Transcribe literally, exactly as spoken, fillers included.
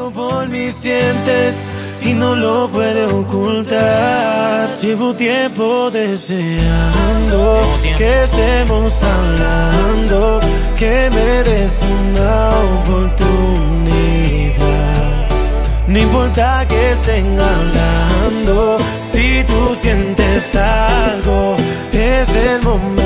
Algo por mí sientes y no lo puedes ocultar. Llevo tiempo deseando que estemos hablando, que me des una oportunidad. No importa que estén hablando, si tú sientes algo, es el momento